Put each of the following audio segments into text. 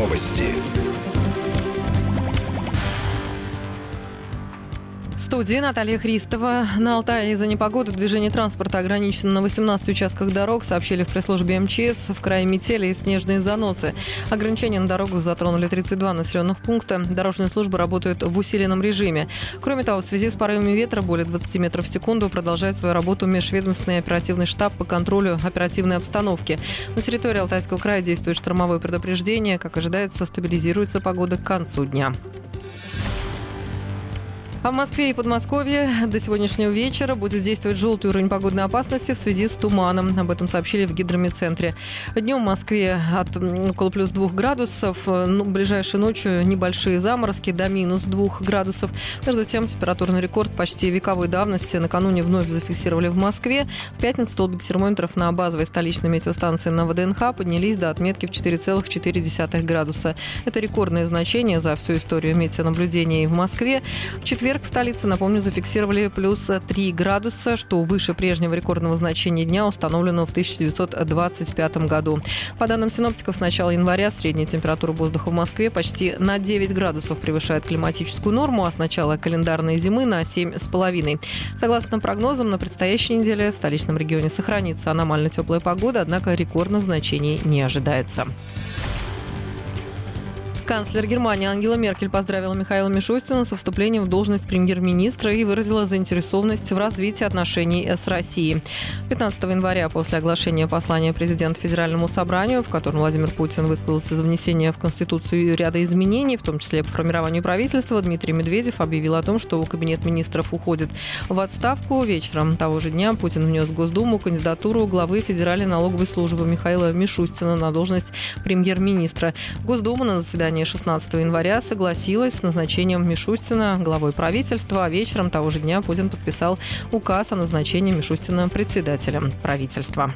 Новости. В студии Наталья Христова. На Алтае из-за непогоды движение транспорта ограничено на 18 участках дорог, сообщили в пресс-службе МЧС. В крае метели и снежные заносы. Ограничения на дорогах затронули 32 населенных пункта. Дорожные службы работают в усиленном режиме. Кроме того, в связи с порывами ветра более 20 метров в секунду продолжает свою работу межведомственный оперативный штаб по контролю оперативной обстановки. На территории Алтайского края действует штормовое предупреждение. Как ожидается, стабилизируется погода к концу дня. А в Москве и Подмосковье до сегодняшнего вечера будет действовать желтый уровень погодной опасности в связи с туманом. Об этом сообщили в гидрометцентре. Днем в Москве от около плюс 2 градусов. Ближайшей ночью небольшие заморозки до минус 2 градусов. Между тем, температурный рекорд почти вековой давности накануне вновь зафиксировали в Москве. В пятницу столбик термометров на базовой столичной метеостанции на ВДНХ поднялись до отметки в 4,4 градуса. Это рекордное значение за всю историю метеонаблюдений в Москве. В четверг в столице, напомню, зафиксировали плюс 3 градуса, что выше прежнего рекордного значения дня, установленного в 1925 году. По данным синоптиков, с начала января средняя температура воздуха в Москве почти на 9 градусов превышает климатическую норму, а с начала календарной зимы на 7,5. Согласно прогнозам, на предстоящей неделе в столичном регионе сохранится аномально теплая погода, однако рекордных значений не ожидается. Канцлер Германии Ангела Меркель поздравила Михаила Мишустина со вступлением в должность премьер-министра и выразила заинтересованность в развитии отношений с Россией. 15 января после оглашения послания президента Федеральному собранию, в котором Владимир Путин высказался за внесение в Конституцию ряда изменений, в том числе по формированию правительства, Дмитрий Медведев объявил о том, что кабинет министров уходит в отставку. Вечером того же дня Путин внес в Госдуму кандидатуру главы Федеральной налоговой службы Михаила Мишустина на должность премьер-министра. Госдума на заседании 16 января согласилась с назначением Мишустина главой правительства, а вечером того же дня Путин подписал указ о назначении Мишустина председателем правительства.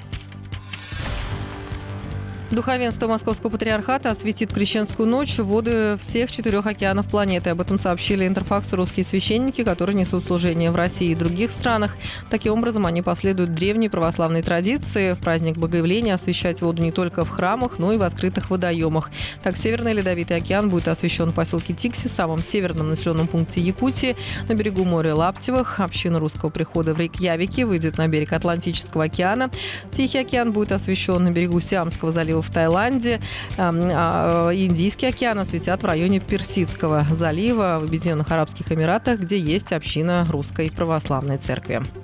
Духовенство Московского патриархата осветит Крещенскую ночь воды всех 4 океанов планеты. Об этом сообщили Интерфаксу русские священники, которые несут служение в России и других странах. Таким образом, они последуют древней православной традиции в праздник Богоявления освещать воду не только в храмах, но и в открытых водоемах. Так, Северный Ледовитый океан будет освящен в поселке Тикси, самом северном населенном пункте Якутии, на берегу моря Лаптевых. Община русского прихода в Рейкьявике выйдет на берег Атлантического океана. Тихий океан будет освещен на берегу Сиамского залива в Таиланде. Индийский океан осветят в районе Персидского залива в Объединенных Арабских Эмиратах, где есть община Русской Православной Церкви.